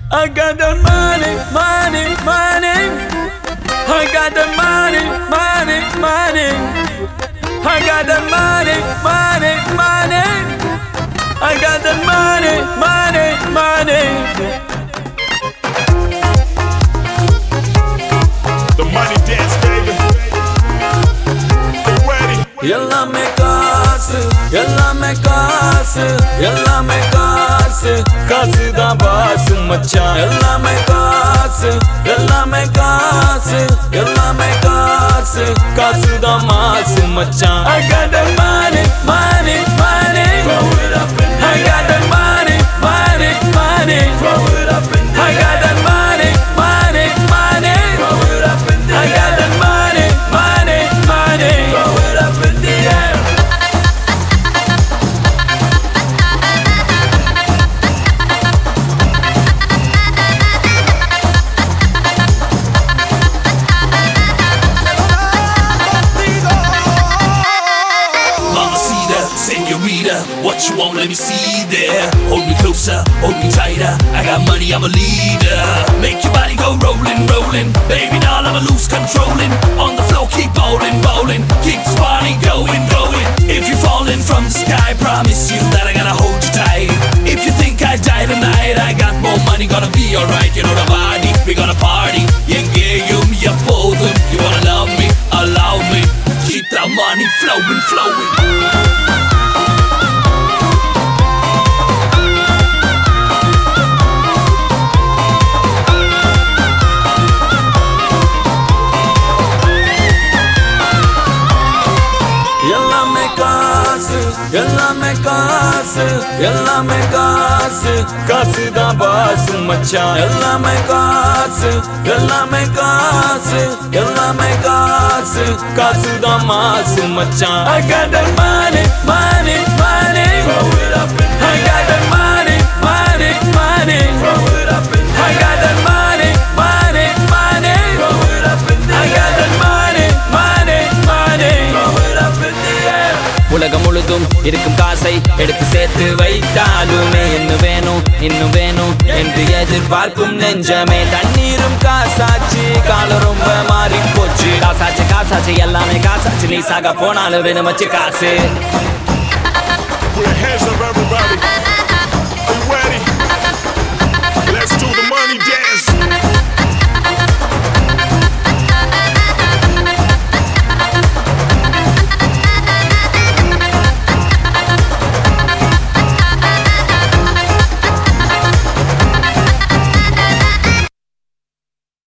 I got the money, money, money. I got the money, money, money. I got the money, money, money. I got the money, money, money. The money dance, baby. Get ready. எல்லாமே காசு, எல்லாமே காசு, எல்லாமே காசு, காசு தான் பாசு மச்சான். எல்லாமே காசு, எல்லாமே காசு, எல்லாமே காசு, காசு தான் மாசு மச்சான். I got the money, money, money. I got the money, money, money. I got the money, money, money. I got the money, money, money. Mamacita, senorita, what you want, let me see there. Hold me closer, hold me tighter. I got money, I'm a leader. Make your body go rolling, rolling. Baby doll, I'ma lose controlling. On the floor, keep bowling, bowling. Keep this party going, going. If you're falling from the sky, promise you that I gotta hold you tight. If you think I die tonight, I got more money, gonna be alright. You know the body, we gonna party. Yengeyum, yapodum. You wanna love me, allow me. Keep that money flowing, flowing. எல்லாமே காசு, எல்லாமே காசு, எல்லாமே காசு, காசு தான் பாசு மச்சான். எல்லாமே காசு, எல்லாமே காசு, எல்லாமே காசு, காசு தான் மாசு மச்சான். I got the money, money, money. I got the money, money, money. I got the money, money, money. I got the money, money, money. உலகம் முழுதும் இருக்கும் காசை எடுத்து சேர்த்து வைத்தாலுமே இன்னும் வேணும் இன்னும் வேணும் என்று எதிர்பார்க்கும் நெஞ்சமே. தண்ணீரும் காசாச்சு, காலம் ரொம்ப மாறி போச்சு. காசாச்சு காசாச்சு எல்லாமே காசாச்சு, நீ சாக போனாலும் வேணும் வச்சு காசு. Put your hands up, everybody.